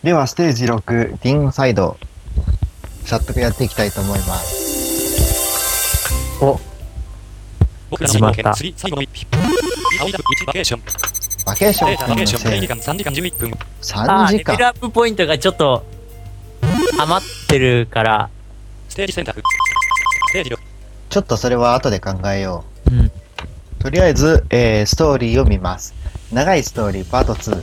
では、ステージ6、ティンサイド、早速やっていきたいと思います。 お、 僕ら始まったの冒険3、最後の一匹。青いダブ1バケーション。 バケーションバケーション、プレイの時間3時間11分。 3時間レベルアップポイントがちょっと余ってるから、 ステージ選択。ステージ6。 ちょっとそれは後で考えようん。 う。とりあえず、ストーリーを見ます。長いストーリーパート2。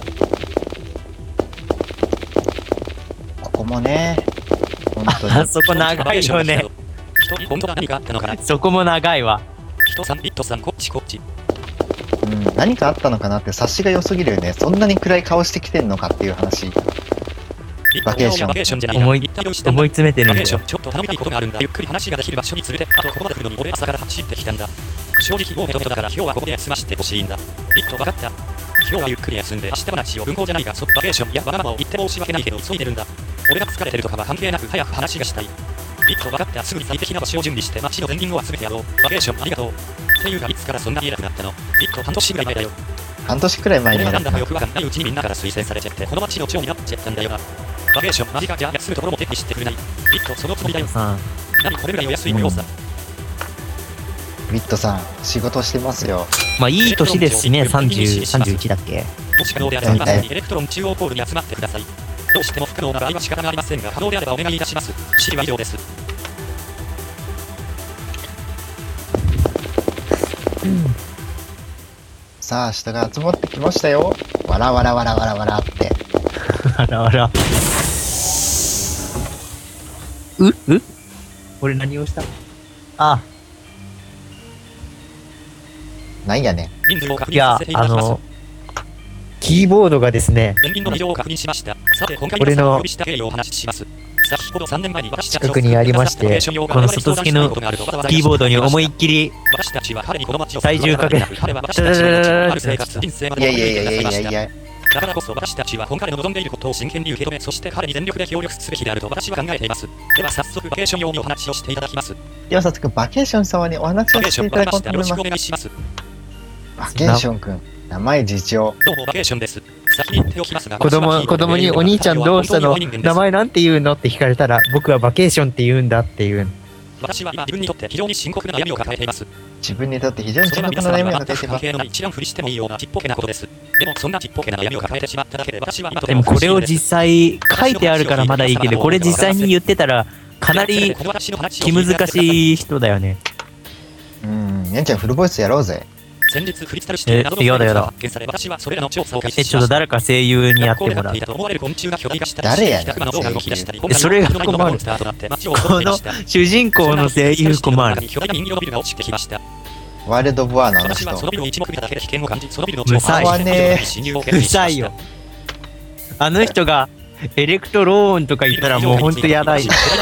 ここもね、本当に。 あそこ長いよね。 人に本当は何かあったのかな。 そこも長いわ。 人さん、ビットさん、こっちこっち。 うん、何かあったのかなって察しが良すぎるよね。そんなに暗い顔してきてんのかっていう話。バケーションバケーションじゃない思い一体どうしたんだ思い詰めてるんだよバケーション、。ちょっと頼みたいことがあるんだ。ゆっくり話ができる場所に連れて、あとここまで来るのに俺朝から走ってきたんだ。正直もうヘトヘトだから今日はここで休ませてほしいんだ。ビット分かった。今日はゆっくり休んで明日話を運行じゃないが、バケーション、いやわがままを言って申し訳ないけど急いでるんだ。俺が疲れてるとかは関係なく早く話がしたい。ビット分かった。すぐに最適な場所を準備して街の前輪を集めてやろう。バケーションありがとう。っていうかいつからそんなに偉くなったの。ビット半年ぐらい前だよ。 半年くらい前に俺やられた。 がなんだかよくわかんないうちにみんなから推薦されちゃってこの街の長になっちゃったんだよな。バケーションマジか。じゃあ休むところも手にしてくれない。ビットそのつもりだよ。 さん、 何これぐらいお安いのよさ。 ビットさん、仕事してますよ。 まあいい年ですしね、30、31だっけ。 もし可能であればまさにエレクトロン中央ポールに集まってください。どうしても不可能な場合は仕方がありませんが、可能であればお願いいたします。指示は以上です。 さあ、人が集まってきましたよ。わらわらわらわらわらって。 あらあら。俺何をした？あ、 なんやねん。 人数を確いや認させていただきます。 キーボードがですね、 前輪の異常を確認しました。さて今回俺の皆さんをお呼びした経緯をお話しします。先ほど3年前に私たち近くにありまして、この外付けのキーボードに思いっきり私たちは彼にこの街を体重かけ彼は私たちの後のある生活人生までいやいやいやいやいやいや。 だからこそ私たちは今彼の望んでいることを真剣に受け止め、そして彼に全力で協力すべきであると私は考えています。では早速バケーション用にお話をしていただきます。 では早速、バケーション様にお話バケーションをしていただわかりました。 こうと思います。 よろしくお願いします。 バケーションくん、名前次長。 どうもバケーションです。先に言っておきますが、 子供にお兄ちゃんどうしたの？名前なんて言うのって聞かれたら、僕はバケーションって言うんだっていう。 私は今自分にとって非常に深刻な悩みを抱えています。 自分にとって非常にそれは深刻な悩み皆様にはが出ています。 全く関係のない一覧振りしてもいいようなちっぽけなことです。でもそんなちっぽけな悩みを抱えてしまっただけで私は今とてもでもこれを実際書いてあるからまだいいけど、これ実際に言ってたらかなり気難しい人だよね。 ねんちゃんフルボイスやろうぜ。 先日クリスタルシティなどのやだやだが発見され、私はそれらの調査を開始しちょっとました。 誰か声優にやってもらう。 誰やねんそれが困る。この主人公の声優困る。 ワイルドボアのあの人。 私はそのビルを一目見ただけで危険を感じ、そのビルのうさい調査をねうさいよ。あの人がエレクトローンとか言ったらもうほんとやばい。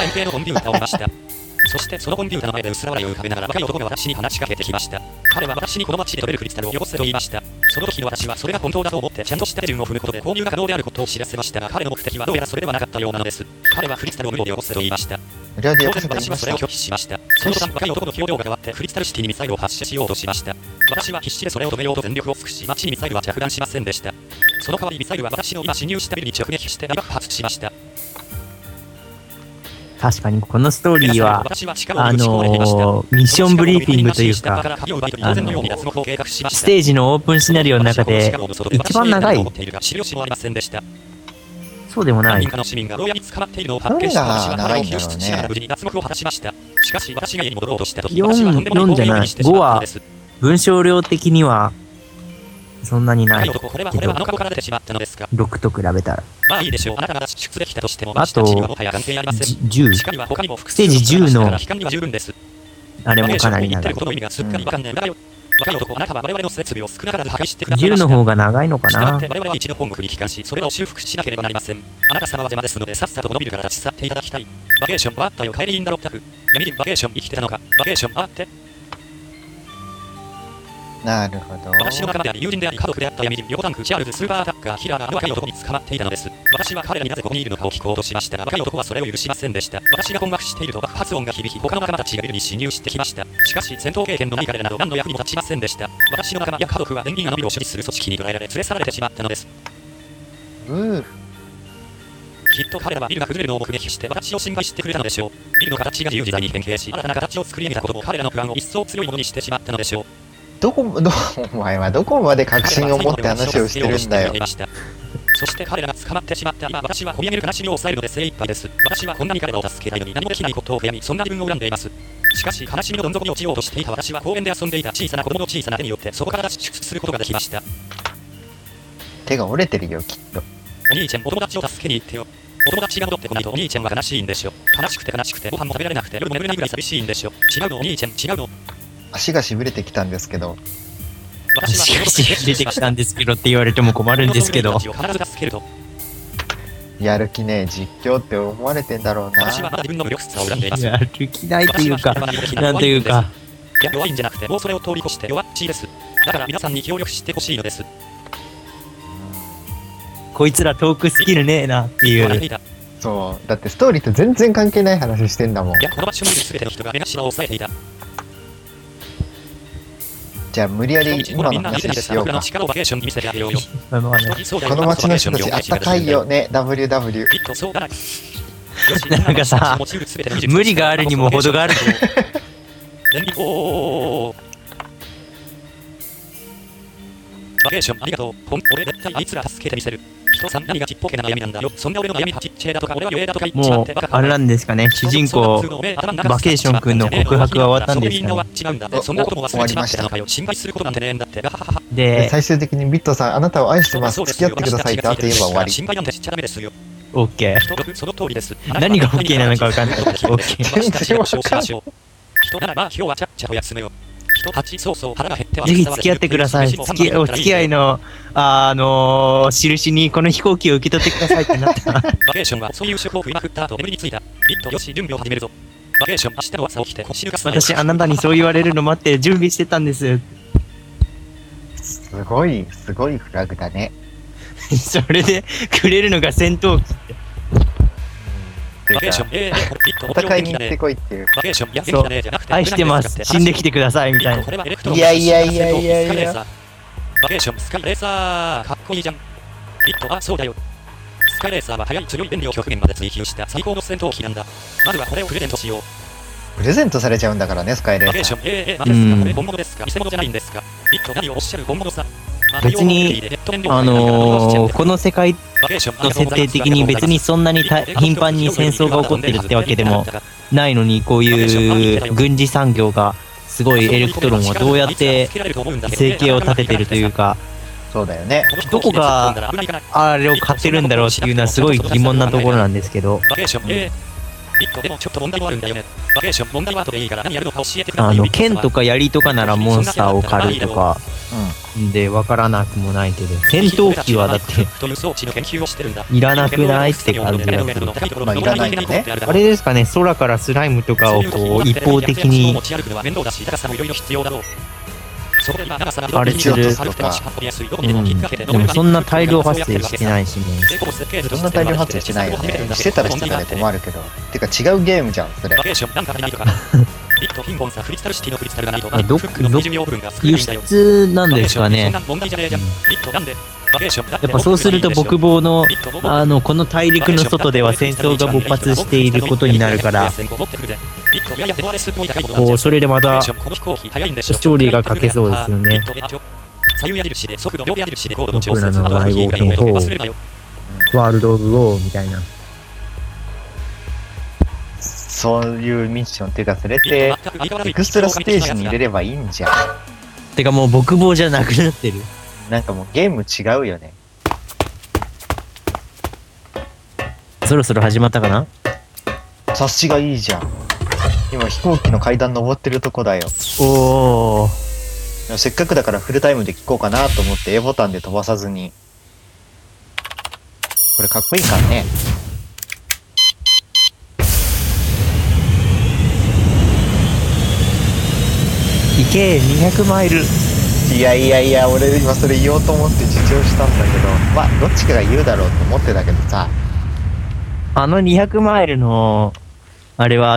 そしてそのコンピューターの前で薄ら笑いを浮かべながら若い男が私に話しかけてきました。彼は私にこの街で取れるクリスタルをよこせと言いました。その時の私はそれが本当だと思ってちゃんとした手順を踏むことで購入が可能であることを知らせましたが、彼の目的はどうやらそれではなかったようなのです。彼はクリスタルを無料でよこせと言いました。 無料でよ当然こせと言いました私はそれを拒。否しました。その途端若い男の表情が変わってクリスタルシティにミサイルを発射しようとしました。私は必死でそれを止めようと全力を尽くし、街にミサイルは着弾しませんでした。その代わりミサイルは私の今侵入したビルに直撃して大爆発しました。 確かにこのストーリーはミッションブリーフィングというか、ステージのオープンシナリオの中で一番長い。そうでもない。 何が長いんだろうね。 4じゃない。5は文章量的にはそんなにないけど、6と比べたら。 まあいいでしょう。あなたが脱出できたとしても、 あと10、ステージ10のあれもかなり長い。10の方が長いのかな。 我々は一度本国に帰還し、それを修復しなければなりません。あなた様は邪魔ですので、さっさとこのビルから立ち去っていただきたい。バケーションはあったよ。帰りいいんだろ、タフ。闇人バケーション生きてたのか。バケーションあって。 なるほど。 私の仲間であり友人であり家族であった闇人、横タンク、チャールズ、スーパーアタッカー、ヒラーがあの若い男に捕まっていたのです。私は彼らになぜここにいるのかを聞こうとしましたが、若い男はそれを許しませんでした。私が困惑していると爆発音が響き、他の仲間たちがビルに侵入してきました。しかし、戦闘経験のない彼らなど何の役にも立ちませんでした。私の仲間や家族は電銀あのビルを所持する組織に捕らえられ連れ去られてしまったのです。 きっと彼らはビルが崩れるのを目撃して私を心配してくれたのでしょう。ビルの形が自由自在に変形し、新たな形を作り上げたことも彼らの不安を一層強いものにしてしまったのでしょう。 お前はどこまで確信を持って話をしてるんだよ。 そして彼らが捕まってしまった今、私は込み上げる悲しみを抑えるので精一杯です。私はこんなに彼らを助けたいのに何もできないことを悔やみ、そんな自分を恨んでいます。しかし悲しみのどん底に落ちようとしていた私は公園で遊んでいた小さな子供の小さな手によってそこから脱出することができました。 手が折れてるよ、きっと。 お兄ちゃん、お友達を助けに行ってよ。お友達が戻ってこないとお兄ちゃんは悲しいんでしょ。悲しくてご飯も食べられなくて夜も眠れないぐらい寂しいんでしょ。違うのお兄ちゃん、違うの。 足がしびれてきたんですけど。 しかし出てきたんですけどって言われても困るんですけど。 やる気ねえ、実況って思われてんだろうな。 私はまだ自分の無力さを恨んでいます。 やる気ないというか、なんというか。 いや、弱いんじゃなくて、もうそれを通り越して弱っちいです。だから皆さんに協力してほしいのです。 こいつらトークスキルねえなっていう。 そう、だってストーリーと全然関係ない話してんだもん。 いや、この場所にいる全ての人が目頭を押さえていた。 じゃあ無理やり今の話しようか。この街の人たちあったかいよね、WW。 なんかさ、無理があるにも程がある。 バケーションありがとう。俺絶対あいつら助けてみせる。人さん何がちっぽけな悩みなんだよ。そんな俺の悩みはちっちゃいだとか俺は弱えだとか言っちまってもうあれなんですかね、主人公バケーション君の告白は終わったんですかね。 そんなことも忘れちまってたのかよ。心配することなんてねえんだって。 で、 最終的にビットさんあなたを愛してます。付き合ってくださいってあと言えば終わり。 心配なんてしちゃダメですよ。 オッケー。 その通りです。 何が OK なのか分かんない。オッケー。 人ならば今日はちゃっちゃと休めよ。そうそう腹が減ってはぜひ付き合ってください。お付き合いの、印にこの飛行機を受け取ってくださいってなった。 バケーションはそういう職を振りまくった後眠りについた。ビットよし準備を始めるぞ。バケーション明日の朝起きて腰抜かす。 私あなたにそう言われるの待って準備してたんです。 すごいフラグだね。 それでくれるのが戦闘機って。 戦いに行ってこいっていう。 そう、愛してます、死んできてくださいみたいな。 いや。 バケーションスカイレーサーかっこいいじゃん。ビット、あ、そうだよ。スカイレーサーは速い強い便利を極限まで追求した最高の戦闘機なんだ。まずはこれをプレゼントしよう。 プレゼントされちゃうんだからね、スカイレーサー。 バケーション、何ですかこれ本物ですか偽物じゃないんですか。ビット、何をおっしゃる本物さ。 別に、この世界の設定的に別にそんなに頻繁に戦争が起こってるってわけでもないのに、こういう軍事産業がすごいエレクトロンはどうやって生計を立ててるというか、 そうだよね。 どこがあれを買ってるんだろうっていうのはすごい疑問なところなんですけど。 でもちょっと問題もあるんだよね。バケーション問題は後でいいから何やるのか教えてください。 剣とか槍とかならモンスターを狩るとかで分からなくもないけど、戦闘機はだっていらなくないって感じがする。 まあいらないよね。 あれですかね、空からスライムとかをこう一方的にあれするとか、でもそんな大量発生してないしね。 そんな大量発生してないよね。してたらしてたで困るけど。てか違うゲームじゃん、それ。 輸出なんですかね。やっぱそうすると木棒のこの大陸の外では戦争が勃発していることになるから、こうそれでまたストーリーが書けそうですよね。僕らの大冒険4ワールド・オブ・ウォーみたいな。 そういうミッションっていうか、それってエクストラステージに入れればいいんじゃん。 てかもう木棒じゃなくなってる。 なんかもうゲーム違うよね。 そろそろ始まったかな。 察しがいいじゃん。今飛行機の階段登ってるとこだよ。 おお。 せっかくだからフルタイムで聞こうかなと思って A ボタンで飛ばさずに。これかっこいいからね。 行け200マイル。 いや俺今それ言おうと思って自重したんだけど、まあどっちかが言うだろうと思ってたけどさ。 200マイルのあれは